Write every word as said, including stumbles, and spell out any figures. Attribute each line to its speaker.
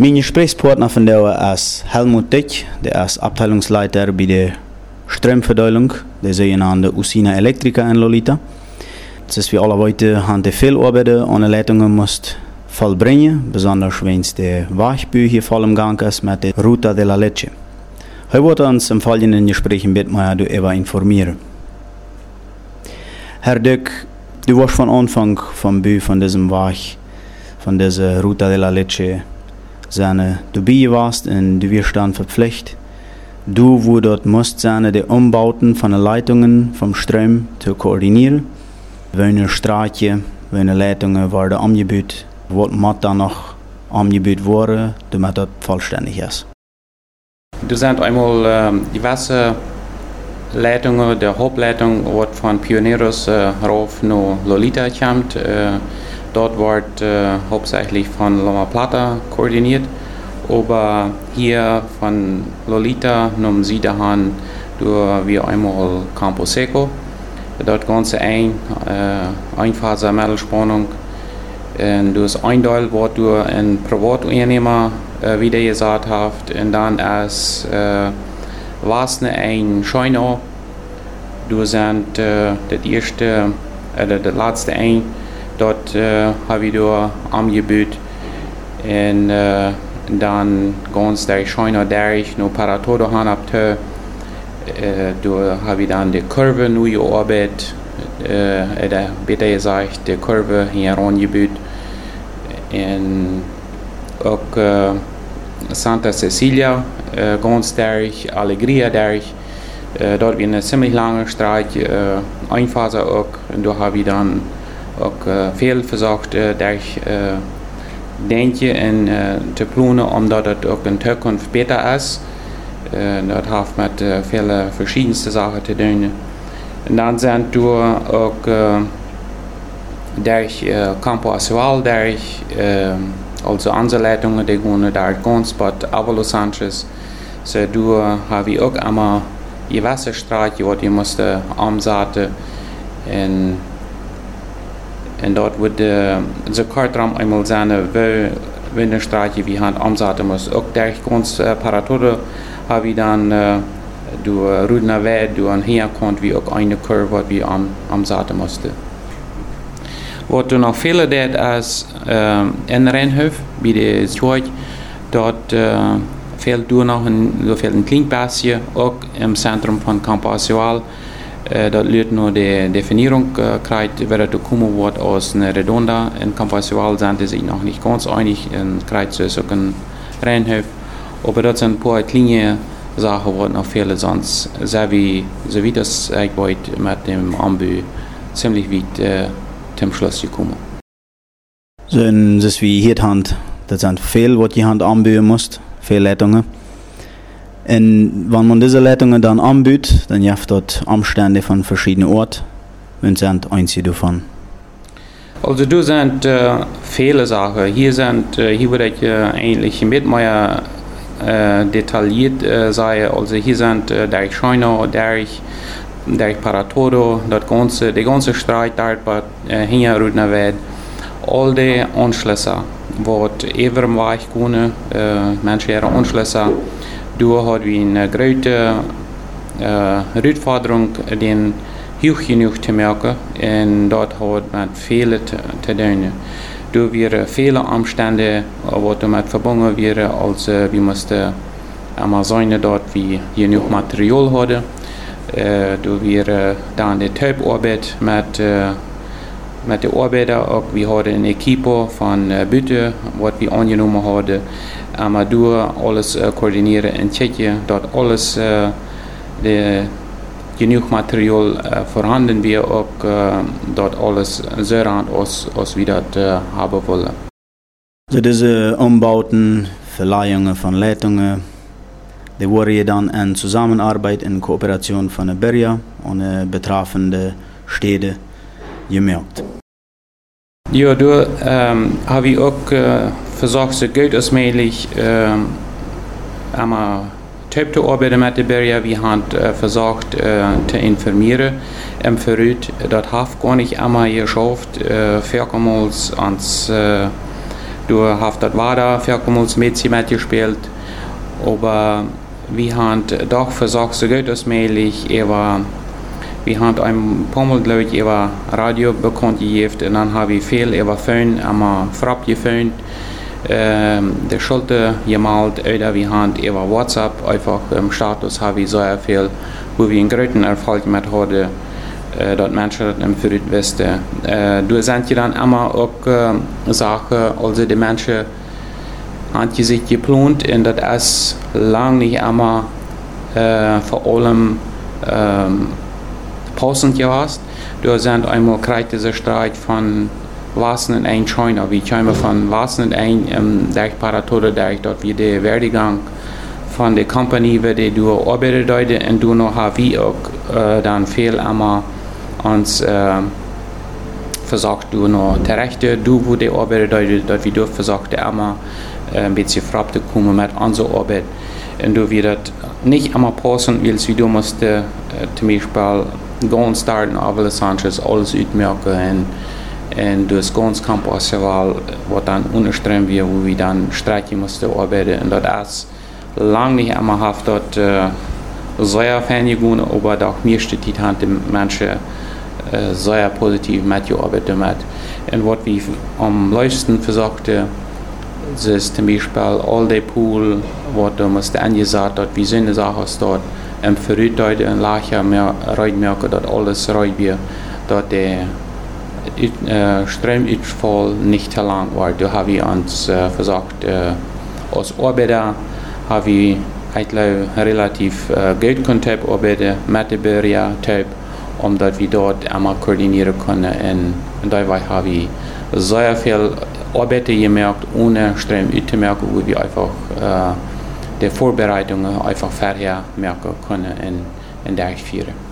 Speaker 1: Mijn Gesprächspartner von der ist Helmut Dick, der ist Abteilungsleiter bei der Stromverteilung, der sogenannte Usina Elektrika in Lolita. Das ist wie alle heute haben die viel Arbeiten an den Leitungen musst vollbringen, besonders wenn es der Waschbücher hier voll im Gang ist mit der Ruta de la Leche. Heute wird uns im folgenden Gespräch ein bisschen mehr darüber informieren. Herr Dick, du warst von Anfang vom Bü von diesem Weg, von dieser Ruta de la Leche, seine dabei warst und du wirst dann verpflichtet, du, wo dort musst sein, die Umbauten von den Leitungen vom Strom zu koordinieren, welche Straßen, welche Leitungen werden angebaut, was muss dann noch angebaut werden, damit das vollständig ist.
Speaker 2: Du sind einmal äh, diverse Leitungen, der Hauptleitung wird von Pioneros äh, rauf nach Lolita kommt. Äh, dort wird äh, hauptsächlich von Loma Plata koordiniert, aber hier von Lolita nach Süden durch wir einmal Campo Seco. Dort ganze ein äh, Einphase Mittelspannung. Und durch ein Teil wird durch ein Privatunternehmer äh, wieder gesagt haft und dann als äh, was ein Schein. Du sind äh, das erste, äh, das letzte ein, dort äh, habe ich da angebaut und äh, dann ganz der Schein durch noch Paratodo han habt, äh, da habe ich dann die Kurve neu gearbeitet, äh, oder besser gesagt, die Kurve hier angebaut und auch äh, Santa Cecilia, äh, ganz durch, Alegria durch. Uh, dort wie eine ziemlich lange Strecke, uh, Einphase auch, und da habe ich dann auch uh, viel versucht, uh, durch uh, Denken und uh, zu planen, omdat es auch in Zukunft besser ist. Uh, das hat mit uh, vielen verschiedensten Sachen zu tun. Und dann sind wir auch uh, durch uh, Campo Asual, durch uh, also Anleitungen, die gehen durch ganz Bad Avalo Sanchez. So, da habe ich auch einmal die Wasserstraße, die musste ansetzen und, und dort wurde der Kartraum einmal seine Winterstraße wie Hand ansetzen muss. Auch durch ganz äh, Paratore habe ich dann äh, durch Rudner Weg, durch ein Herkant, wie auch eine Kurve, die am ansetzen musste. Was du noch viele dort als äh, in Rennhof, bei der Zeug, dort äh, fehlt nur noch ein, so ein Kleinpassje, auch im Zentrum von Campo Asual. Äh, dort wird nur die Definierung gekriegt, wer da kommen wird aus einer Redonda. In Campo Asual sind sie sich noch nicht ganz einig, in Kreuz ist auch ein Rennhof. Aber dort sind ein paar kleine Sachen, die noch fehlen, sonst sehr wie, so wie das eigentlich mit dem Anbau ziemlich weit äh, zum Schluss gekommen.
Speaker 1: So, das ist wie hier die Hand, das sind viel, was die Hand anbauen muss. Viele Leitungen. Und wenn man diese Leitungen dann anbietet, dann gibt es dort Umstände von verschiedenen Orten. Und sind einzige davon.
Speaker 2: Also du sind äh, viele Sachen. Hier sind, äh, hier würde ich äh, eigentlich mit mehr äh, detailliert äh, sagen. Also hier sind äh, der Scheino, der der Paratoro, das ganze, die ganze Streit dort äh, hier Rudner Weg, all die Anschlüsse. Wat even waar kunnen, uh, mensen hebben Anschlüsse. Door hadden we een grote uh, uitvordering die hoog genoeg te maken en dat had met veel te, te doen. Door weer vele omstandigheden wat met verbonden werden als uh, we moesten allemaal zijn dat we genoeg materiaal hadden. Uh, door weer uh, dan de thuisarbeid met uh, Met de Arbeiter auch, wir hatten ein Equipo von äh, Bütte, was wir angenommen haben, aber durch alles äh, koordinieren in Tschechien, dort alles äh, de, genug Material äh, vorhanden wir auch äh, dort alles so ran, als, als wir das äh, haben wollen.
Speaker 1: So diese Umbauten, Verleihungen von Leitungen, die wurden ja dann in Zusammenarbeit, in Kooperation von der Berja und äh, betreffende Städte gemerkt.
Speaker 2: Ja, da ähm, habe ich auch äh, versucht, so gut als möglich ähm, einmal typ zu arbeiten mit der Berja. Wir haben äh, versucht, äh, zu informieren. Im Verrückt, das hat gar nicht einmal geschafft, äh, vielmals ans äh, Du hast dort weiter vielmals mitgespielt, aber wir haben doch versucht, so gut als möglich, aber wir haben ein paar Mal, glaube ich, über Radio bekannt gegeben und dann habe ich viel über Phone, einmal Frapp geföhnt, ähm, der Schulter gemalt, oder wir haben über WhatsApp einfach im Status habe ich sehr viel, wo wir einen großen Erfolg mit hatten, äh, dort Menschen im Verrückt wissen. Äh, du sind ja dann immer auch äh, Sachen, also die Menschen haben sich geplant und das ist lange nicht immer äh, vor allem ähm, passend gewesen. Du sind einmal kriegt dieser Streit von was nicht ein China, wie kommen von was nicht ein ähm, der Parator, der dort wie der Werdegang von der Company, wo du arbeitet heute und du noch hast wie auch äh, dann viel einmal uns äh, versucht du noch der Rechte, du wo der arbeitet heute, dort wie du versucht einmal äh, ein bisschen frapp zu kommen mit unserer Arbeit und du wirst nicht einmal passen, willst wie du musst äh, zum Beispiel ganz starten, aber Sanchez alles utmerken und, und das ganze Campus was dann unterströmt wird, wo wir dann streichen mussten arbeiten und das ist lange nicht einmal haft dort äh, sehr Fan geworden, aber auch mir steht die Hand die Menschen äh, sehr positiv mitgearbeitet mit. Und was wir am meisten versuchten, ist zum Beispiel all der Pool, was du musst angesagt hat, wie sind die Sachen dort im Verrückt heute in Lacher mehr Reutmerke, dort alles reut wir, dort der äh, Stromausfall nicht zu lang war. Da haben wir uns äh, versucht, äh, als Arbeiter haben wir eigentlich relativ äh, gut Kontakt arbeiten mit der Bürger, um dass wir dort einmal koordinieren können. Und, und dabei haben wir sehr viel Arbeit gemerkt, ohne Strom zu merken, wo wir einfach äh, die Vorbereitungen einfach vorher merken können in, in der Führung.